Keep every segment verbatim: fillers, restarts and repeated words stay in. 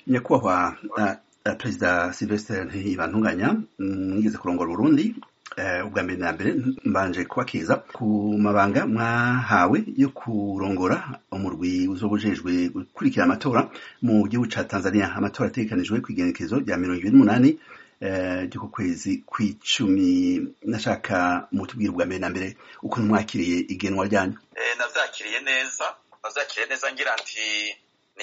nyakubahwa uh, perezida Sylvestre Ntibantunganya mwigeze kurongora Burundi uh, ubwa mbere na mbere mbanje kubakeza ku mabanga mwahawe yo kurongora umurwi uzobujejwe gukurikira amatora mu gihugu ca Tanzania. Amatora ategekanijwe kw'igenekezo rya mirongo ibiri n'umunani ryo ku kwezi kw'icumi. Nashaka mutubwire ubwa mbere na mbere ukuntu mwakiriye igenwa ryanyu. Eh, navyakiriye neza navyakiriye neza ngira nti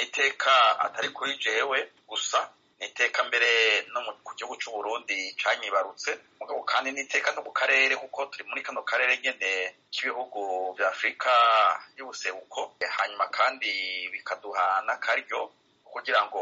niteka atari kuri jewe gusa, niteka mbere no mu gihugu c'u Burundi canyibarutse, mugabo kandi niteka no ku karere, kuko turi muri kano karere nyene k'ibihugu vya Afrika y'ubuseruko. Hanyuma kandi bikaduha n'akaryo kugira ngo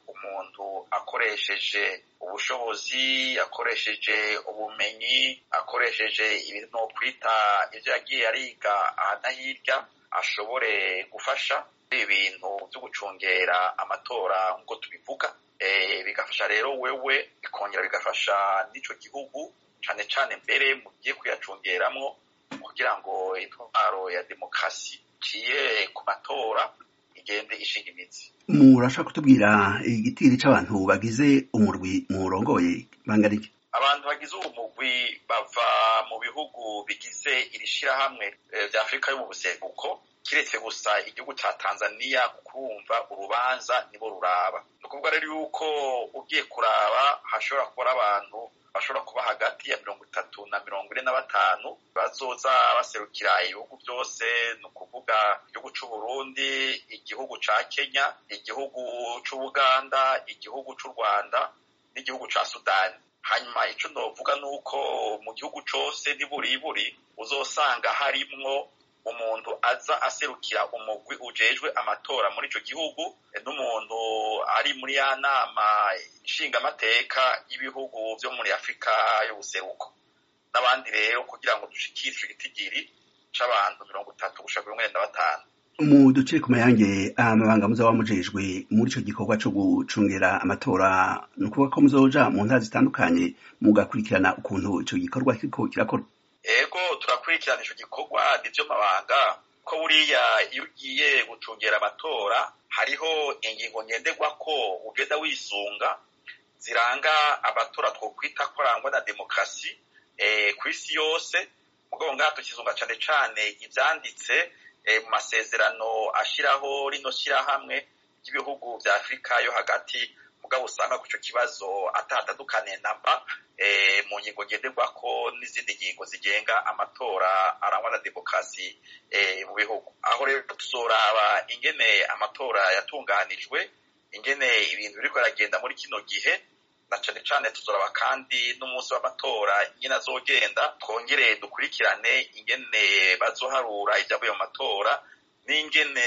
umuntu akoresheje ubushobozi, akoresheje ubumenyi, akoresheje ibintu no kwita ivyo yagiye ariga ahana hirya, ashobore gufasha ibintu vyo gucungera amatora nk'uko tubivuga. Eh, bigafasha rero wewe, bikongera bigafasha n'ico gihugu cane cane mbere mugiye kuyacungeramwo, kugira ngo intwaro ya demokrasi ciye ku matora igende ishinga imizi. Murashaka kutubwira igitiri c'abantu bagize umurwi murongoye bangana iki? Abantu bagize uwo mugwi bava mu bihugu bigize iri shirahamwe vya Afrika yo mu buseruko, kiretse gusa igihugu ca Tanzania, kurumva urubanza nibo ruraba. Nukuvuga rero yuko ugiye kuraba hashobora kuba abantu bashobora kuba hagati ya mirongo itatu na mirongo ine na batanu bazoza baserukira ibihugu vyose, ni ukuvuga igihugu c'u Burundi, igihugu ca Kenya, igihugu c'u Buganda, igihugu c'u Rwanda n'igihugu ca Sudani. Hanyuma ico novuga nuko mu gihugu cose niburiburi uzosanga harimwo umuntu aza aserukira umugwi ujejwe amatora muri ico gihugu, n'umuntu ari muri ya nama nshinga amateka y'ibihugu vyo muri Afrika y'ubuseruko, n'abandi rero kugira ngo dushikishe igitigiri c'abantu mirongo itatu gushika mirongo ine na batanu. Mu duce ku mayange amabanga muzaba mujejwe muri ico gikorwa co gucungera amatora, nukuvuga ko muzoja mu ntara zitandukanye mugakurikirana ukuntu ico gikorwa kiriko kirakora? Ego turakurikirana ico gikorwa, nivyo mabanga ko buriya iyo ugiye gucungera amatora hariho ingingo ngenderwako ugenda wisunga ziranga amatora twokwita ko arangwa na demokrasi eh, kw'isi yose. Mugabo ngaha tukizunga cane cane ivyanditse mu masezerano ashiraho rino shirahamwe ry'ibihugu vya Afrika yo hagati. Mugabo usanga ku ico kibazo atatandukane namba eh, mu ngingo ngenderwako n'izindi ngingo zigenga amatora arangwa na demokrasi eh, mu bihugu. Aho rero tuzoraba ingene amatora yatunganijwe, ingene ibintu biriko biragenda muri kino gihe, na cane cane tuzoraba kandi n'umunsi w'amatora ingene azogenda, twongere dukurikirane ingene bazoharura ivyavuye mu matora, n'ingene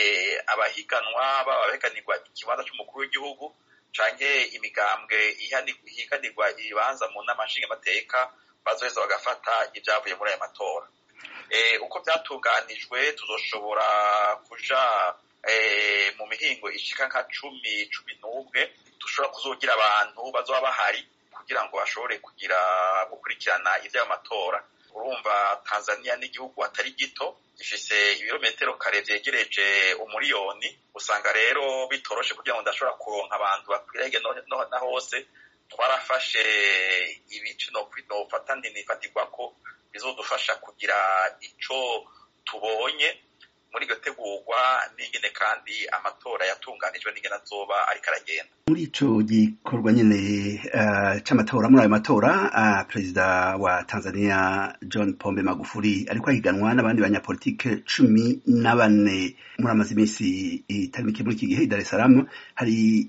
abahiganwa baba bahiganirwa ikibanza c'umukuru w'igihugu canke imigambwe ihiganirwa ibibanza mu nama nshingamateka bazoheza bagafata ivyavuye muri ayo matora. Eh, uko vyatunganijwe tuzoshobora kuja eh, mu mihingo ishika nka cumi cumi n'umwe, dushobora kuzogira abantu bazoba bahari kugira ngo bashobore kugira gukurikirana ivyayo matora. Urumva Tanzania n'igihugu atari gito, gifise ibirometero kare vyegereje umuriyoni, usanga rero bitoroshe kugira ngo ndashobora kuronka abantu bakwirege no na hose. Twarafashe ibice no kwitofata ndinifatirwako bizodufasha kugira ico tubonye muri iryo tegurwa, n'ingene kandi amatora yatunganijwe n'ingene azoba ariko aragenda. Muri ico gikorwa nyene uh, c'amatora, muri ayo matora uh, perezida wa Tanzania John Pombe Magufuli ariko ahiganwa n'abandi banyapolitike cumi na bane. Muri amaze imisi itari mike muri iki gihe i Dar es Salaam hari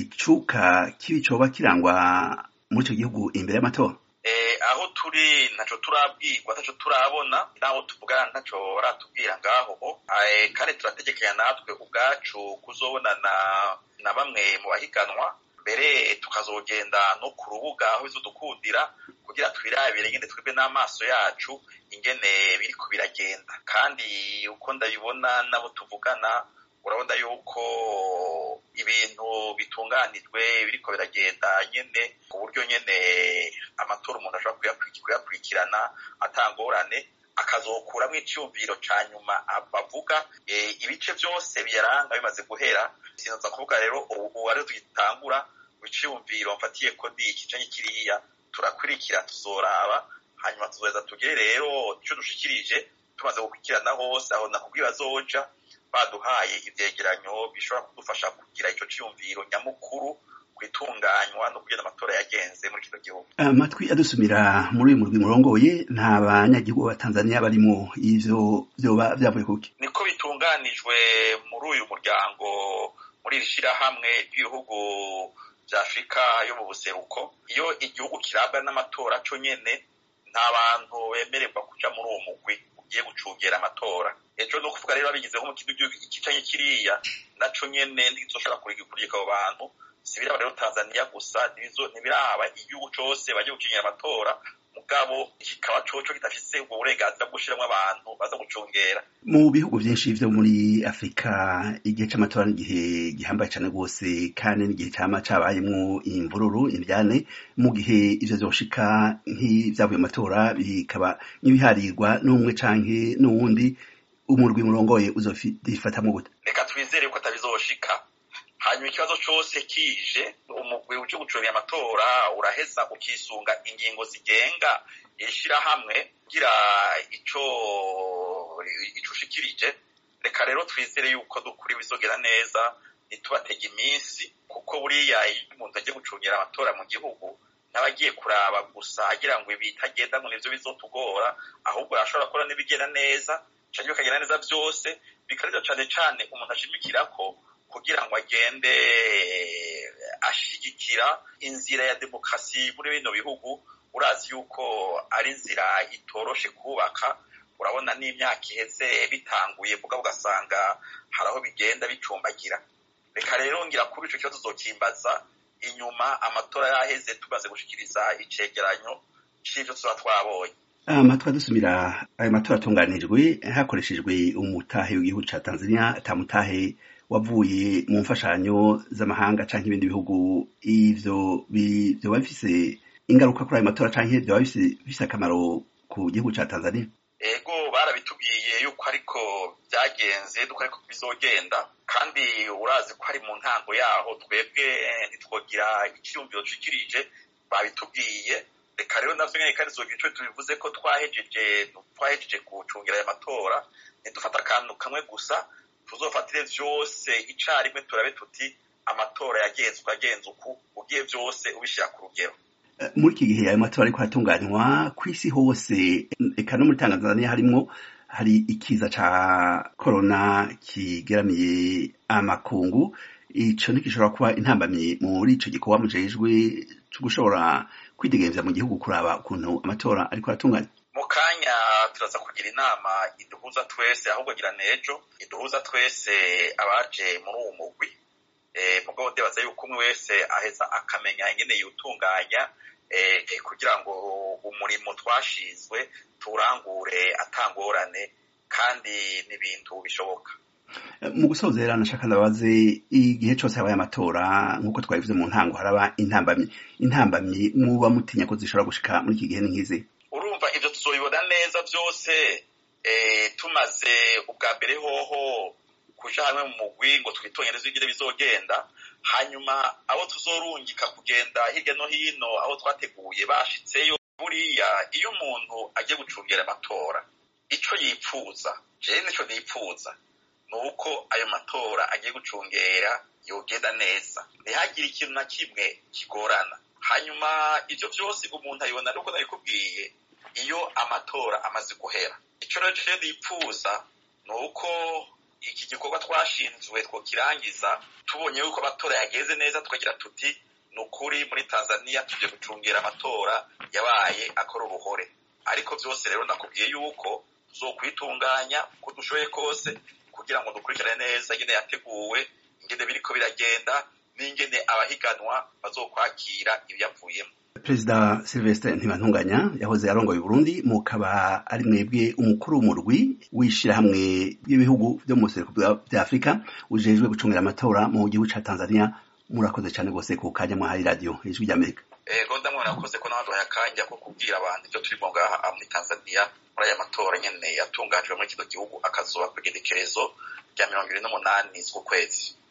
icuka kibi coba kirangwa muri ico gihugu imbere y'amatora. Eh, aho turi ntaco turabwirwa, ntaco turabona, naho tuvugana ntaco baratubwira ngaho. Eh, kandi turategekanya natwe ubwacu kuzobonana na bamwe mu bahiganwa, mbere tukazogenda no ku rubuga aho bizodukundira kugira twirabire ingene twebwe n'amaso yacu ingene biriko biragenda. Kandi uko ndabibona nabo tuvugana, urabona yuko ibintu bitunganijwe biriko biragenda nyene ku buryo nyene amatora umuntu ashobora kuyakurikirana atangorane, akazokuramwo iciyumviro ca nyuma bavuga ibice vyose biyaranga bimaze guhera. Sinoza kuvuga rero ubu ari twitangura iciyumviro mfatiye ko ndi iki canke kiriya, turakurikira tuzoraba, hanyuma tuzoheza tugere rero ico dushikirije tumaze gukurikirana hose aho nakubwiye bazoja baduhaye ivyegeranyo bishobora kudufasha kugira ico ciyumviro nyamukuru kwitunganywa no kugena amatora yagenze muri kino gihugu. Amatwi adusumira muri uyu murwi murongoye nta banyagihugu ba Tanzania barimo, ivyo vyoba vyavuye kuki? Niko bitunganijwe muri uyu muryango, muri iri shirahamwe ry'ibihugu vya Afrika yo mu buseruko. Iyo igihugu kirabwa n'amatora co nyene nta bantu bemererwa kuja muri uwo mugwi ugiye gucungera amatora. Ejo no kuvuga rero abigizeho mu kintu ikicanye kiriya naco nyene ntizoshobora kurigikuriye abo bantu. Sibiraba rero Tanzania gusa, nizo nibiraba igihugu cose baje gucinyira amatora, mugabo kikaba coco kitafise ubwo burenganzira bwo gushiramwo abantu baza gucungera. Mu bihugu vyinshi vyo muri Afrika igihe c'amatora n'igihe gihambaye cane gose, kandi n'igihe cama cabayemwo imvururu imvyane. Mu gihe ivyo vyoshika nk'ivyavuye mu matora bikaba n'ibiharirwa n'umwe canke n'uwundi, umurwi murongoye uzofifatamwo gute? Reka twizere ko atabizoshika. Hanyuma ikibazo cose kije, umugwi uje gucungera amatora uraheza ukisunga ingingo zigenga ishirahamwe kugira ico ico ushikirije. Reka rero twizere yuko dukuri bizogera neza, ntitubatege iminsi, kuko buriya iyo umuntu agiye gucungera amatora mu gihugu n'abagiye kuraba gusa agira ngo ibitagenda ngo nivyo bizotugora, ahubwo yashobora gukora n'ibigenda neza canke bikagenda neza vyose, bikarivyo cane cane umuntu ashimikirako kugira ngo agende ashigikira inzira ya demokrasi muri bino bihugu. Urazi yuko ari inzira itoroshe kubaka, urabona n'imyaka iheze bitanguye mugabo ugasanga haraho bigenda bicumbagira. Reka rero ngira kuri ico kibazo tuzokimbaza inyuma amatora yaheze tumaze gushikiriza icegeranyo c'ivyo tuba twabonye. Amatwi adusumira ayo matora atunganijwe hakoreshejwe umutahe w'igihugu ca Tanzania, ata mutahe wavuye mu mfashanyo z'amahanga canke ibindi bihugu. Ivyo vyoba bifise ingaruka kuri ayo matora canke vyoba bifise akamaro ku gihugu ca Tanzania? Ego barabitubwiye yuko ariko vyagenze, duko ariko bizogenda, kandi urazi ko ari mu ntango yaho twebwe ntitwogira iciyumviro dushikirije, babitubwiye. Reka rero navyo nyene kandi zogira ico tubivuze ko twahejeje twahejeje gucungira ayo matora, ntidufata akantu kamwe gusa, tuzofatire vyose icarimwe turabe tuti amatora yagenzwe agenze uku, ugiye vyose ubishira ku rugero. Muri iki gihe ayo matora ariko aratunganywa kw'isi hose, eka no muri Tanzania harimwo hari ikiza ca corona kigeramiye amakungu. Ico ntigishobora kuba intambamyi muri ico gikorwa mujejwe co gushobora kwidegemvya mu gihugu kuraba ukuntu amatora ariko aratunganywa? Mu kanya turaza kugira inama iduhuza twese, ahubwo gira nejo iduhuza twese abaje muri uwo mugwi. Mugabo ndebaza yuko umwe wese aheza akamenya ingene yutunganya kugira ngo umurimo twashizwe turangure atangorane, kandi n'ibintu bishoboka. Mu gusozera nashaka ndabaze, igihe cose habaye amatora nk'uko twabivuze mu ntango haraba intambamyi intambamyi muba mutinya ko zishobora gushika muri iki gihe n'inkizi? Urumva ivyo tuzoyibona neza vyose tumaze ubwa mbere hoho kuja hamwe mu mugwi ngo twitonyereze ingene bizogenda, hanyuma abo tuzorungika kugenda hirya no hino aho twateguye bashitseyo. Buriya iyo umuntu agiye gucungera amatora ico yipfuza, jewe nico nipfuza, nuko ayo matora agiye gucungera yogenda neza, ntihagire ikintu na kimwe kigorana. Hanyuma ivyo vyose umuntu ayibona nuko nabikubwiye iyo amatora amaze guhera. Ico rero jewe nipfuza nuko iki gikorwa twashinzwe twokirangiza tubonye yuko amatora yageze neza, tukagira tuti nukuri muri Tanzania tuje gucungera amatora yabaye akora uruhore. Ariko vyose rero nakubwiye yuko tuzokwitunganya uko dushoboye kose kugira ngo dukurikirane neza ingene yateguwe, ingene biriko biragenda, n'ingene abahiganwa bazokwakira ivyavuyemo. Perezida Sylvestre Ntibantunganya yahoze arongoye Burundi, mukaba ari mwebwe umukuru w'umurwi w'ishirahamwe ry'ibihugu vyo mu buseruko bwa Afrika ujejwe gucungera amatora mu gihugu ca Tanzania. Murakoze cane gose ku kanya mwahaye radio Ijwi ry'Amerika. ego ndamwe nakoze ko nabaduhaye akanya ko kubwira abantu ivyo turimo ngaha muri Tanzania muri aya matora nyene yatunganijwe muri kino gihugu akazoba ku igenekerezo rya mirongo ibiri n'umunani z'ukwezi.